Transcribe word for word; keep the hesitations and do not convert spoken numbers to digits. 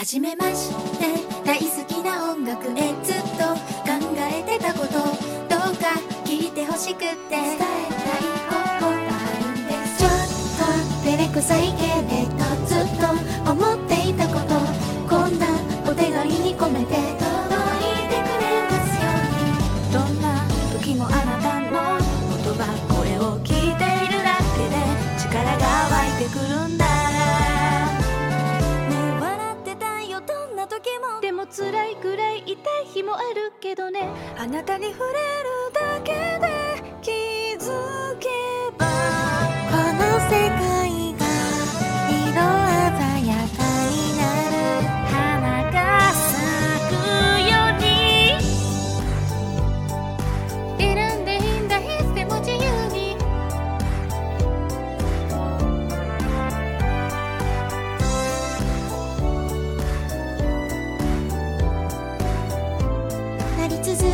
はじめまして大好きな音楽へずっと考えてたこと、どうか聞いてほしくって伝えたいことがあるんです。ちょっと照れくさいけれどずっと思っていたこと、こんなお手紙に込めて届いてくれますように。どんな時もあなたの言葉、声を聞いているだけで力が湧いてくるんだ。ね、笑ってたよどんな時も。でも辛いくらい痛い日もあるけどね、あなたに触れるだけで気づけばこの世界が色鮮やかになる。花が咲くように選んでいいんだ、いつでも自由に。なり続